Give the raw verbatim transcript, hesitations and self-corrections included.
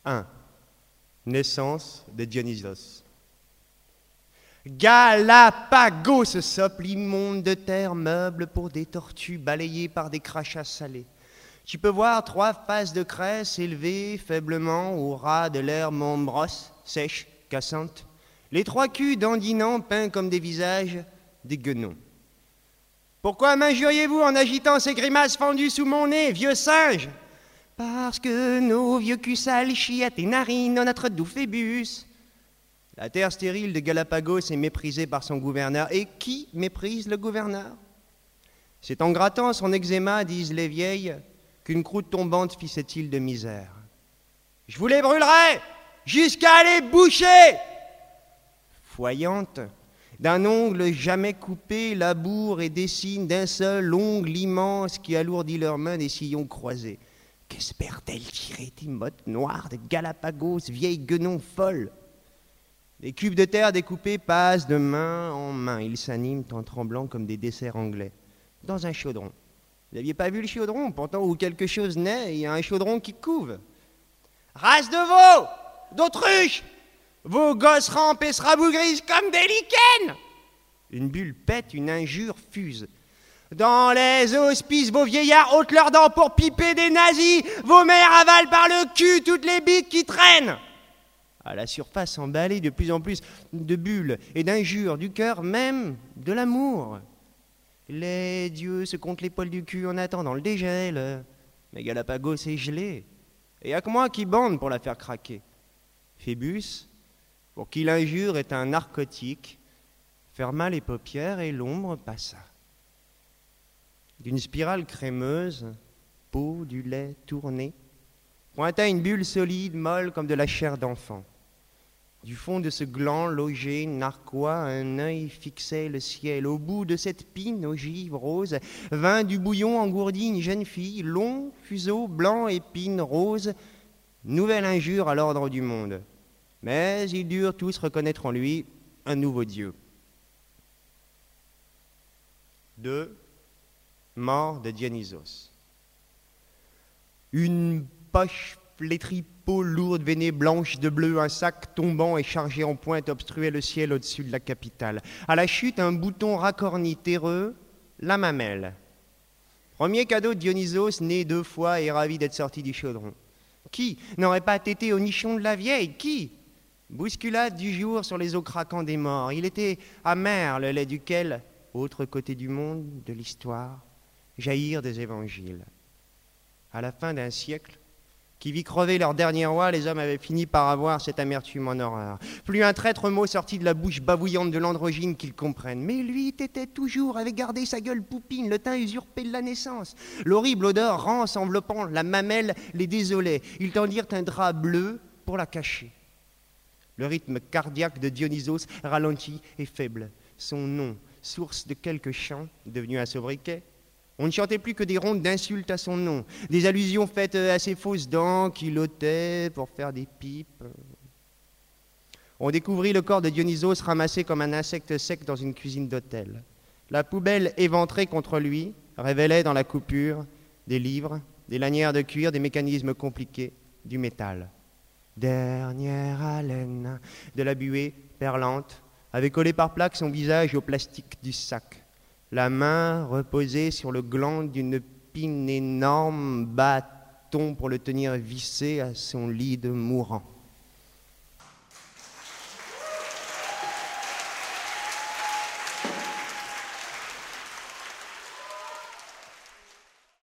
un. Naissance de Dionysos. Galapagos, ce sople immonde de terre, meuble pour des tortues balayées par des crachats salés. Tu peux voir trois faces de craie s'élever faiblement au ras de l'herbe brosse, sèche, cassante. Les trois culs dandinants peints comme des visages, des guenons. Pourquoi m'injuriez-vous en agitant ces grimaces fendues sous mon nez, vieux singe? Parce que nos vieux culs sales chient à tes narines dans notre doux Phébus. La terre stérile de Galapagos est méprisée par son gouverneur. Et qui méprise le gouverneur? C'est en grattant son eczéma, disent les vieilles, qu'une croûte tombante fit cette île de misère. Je vous les brûlerai jusqu'à les boucher. Foyante, d'un ongle jamais coupé, laboure et dessine d'un seul ongle immense qui alourdit leurs mains des sillons croisés. Qu'espère-t-elle tirer des mottes noires de Galapagos, vieille guenon folle? Les cubes de terre découpés passent de main en main. Ils s'animent en tremblant comme des desserts anglais, dans un chaudron. Vous n'aviez pas vu le chaudron? Pourtant, où quelque chose naît, il y a un chaudron qui couve. Race de veaux, d'autruches, vos gosses rampent et se rabougrisent comme des lichens. Une bulle pète, une injure fuse. Dans les hospices, vos vieillards ôtent leurs dents pour piper des nazis. Vos mères avalent par le cul toutes les bites qui traînent. À la surface emballée de plus en plus de bulles et d'injures, du cœur même, de l'amour. Les dieux se comptent les poils du cul en attendant le dégel. Mais Galapagos est gelé. Et y'a que moi qui bande pour la faire craquer. Phébus, pour qui l'injure est un narcotique, ferma les paupières et l'ombre passa. D'une spirale crémeuse, peau du lait tourné, pointa une bulle solide, molle comme de la chair d'enfant. Du fond de ce gland logé, narquois, un œil fixait le ciel. Au bout de cette pine ogive rose, vint du bouillon engourdi une jeune fille, long fuseau, blanc, épine rose, nouvelle injure à l'ordre du monde. Mais ils durent tous reconnaître en lui un nouveau Dieu. deux. Mort de Dionysos. Une poche flétrie, peau lourde, veinée blanche de bleu, un sac tombant et chargé en pointe obstruait le ciel au-dessus de la capitale. À la chute, un bouton racorni terreux, la mamelle. Premier cadeau de Dionysos, né deux fois et ravi d'être sorti du chaudron. Qui n'aurait pas tété au nichon de la vieille? Qui? Bousculade du jour sur les os craquants des morts. Il était amer, le lait duquel, autre côté du monde, de l'histoire, jaillir des évangiles. À la fin d'un siècle, qui vit crever leur dernier roi, les hommes avaient fini par avoir cette amertume en horreur. Plus un traître mot sorti de la bouche bavouillante de l'androgyne qu'ils comprennent. Mais lui t'était toujours, avait gardé sa gueule poupine, le teint usurpé de la naissance. L'horrible odeur rance enveloppant la mamelle les désolait. Ils tendirent un drap bleu pour la cacher. Le rythme cardiaque de Dionysos ralentit et faible. Son nom, source de quelques chants, devenu un sobriquet. On ne chantait plus que des rondes d'insultes à son nom, des allusions faites à ses fausses dents qu'il ôtait pour faire des pipes. On découvrit le corps de Dionysos ramassé comme un insecte sec dans une cuisine d'hôtel. La poubelle éventrée contre lui révélait dans la coupure des livres, des lanières de cuir, des mécanismes compliqués, du métal. Dernière haleine de la buée perlante avait collé par plaques son visage au plastique du sac. La main reposée sur le gland d'une pine énorme, bâton pour le tenir vissé à son lit de mourant.